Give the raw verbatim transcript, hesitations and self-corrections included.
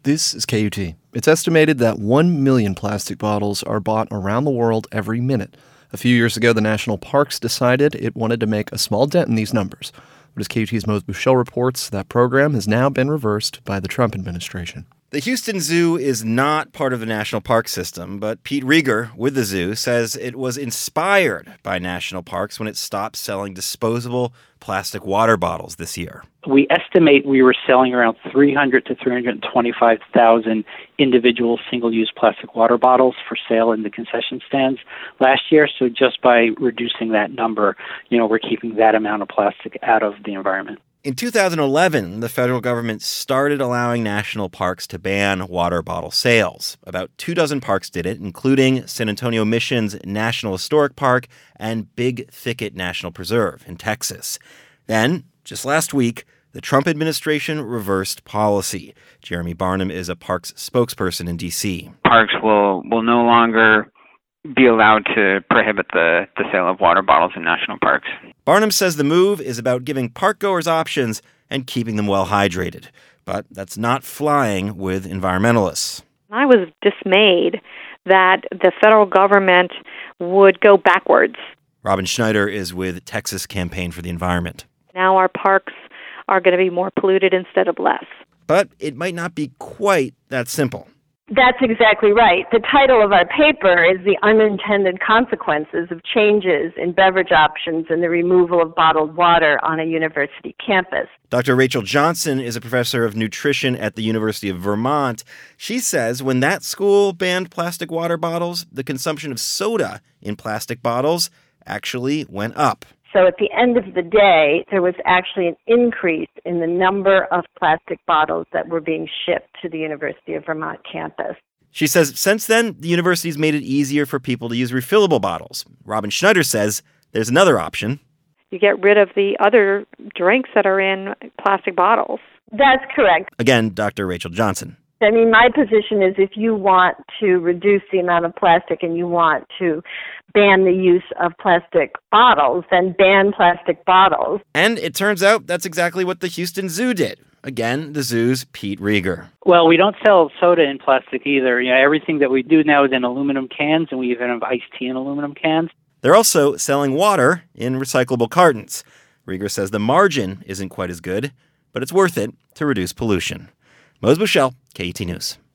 This is K U T. It's estimated that one million plastic bottles are bought around the world every minute. A few years ago, the national parks decided it wanted to make a small dent in these numbers. But as K U T's Mose Buchel reports, that program has now been reversed by the Trump administration. The Houston Zoo is not part of the national park system, but Pete Rieger with the zoo says it was inspired by national parks when it stopped selling disposable plastic water bottles this year. We estimate we were selling around three hundred to three hundred twenty-five thousand individual single-use plastic water bottles for sale in the concession stands last year. So just by reducing that number, you know, we're keeping that amount of plastic out of the environment. In two thousand eleven, the federal government started allowing national parks to ban water bottle sales. About two dozen parks did it, including San Antonio Mission's National Historic Park and Big Thicket National Preserve in Texas. Then, just last week, the Trump administration reversed policy. Jeremy Barnum is a parks spokesperson in D C. Parks will, will no longer be allowed to prohibit the, the sale of water bottles in national parks. Barnum says the move is about giving park-goers options and keeping them well hydrated. But that's not flying with environmentalists. I was dismayed that the federal government would go backwards. Robin Schneider is with Texas Campaign for the Environment. Now our parks are going to be more polluted instead of less. But it might not be quite that simple. That's exactly right. The title of our paper is The Unintended Consequences of Changes in Beverage Options and the Removal of Bottled Water on a University Campus. Doctor Rachel Johnson is a professor of nutrition at the University of Vermont. She says when that school banned plastic water bottles, the consumption of soda in plastic bottles actually went up. So at the end of the day, there was actually an increase in the number of plastic bottles that were being shipped to the University of Vermont campus. She says since then, the university's made it easier for people to use refillable bottles. Robin Schneider says there's another option. You get rid of the other drinks that are in plastic bottles. That's correct. Again, Doctor Rachel Johnson. I mean, my position is if you want to reduce the amount of plastic and you want to ban the use of plastic bottles, then ban plastic bottles. And it turns out that's exactly what the Houston Zoo did. Again, the zoo's Pete Rieger. Well, we don't sell soda in plastic either. You know, everything that we do now is in aluminum cans, and we even have iced tea in aluminum cans. They're also selling water in recyclable cartons. Rieger says the margin isn't quite as good, but it's worth it to reduce pollution. Mose Buchel, K U T News.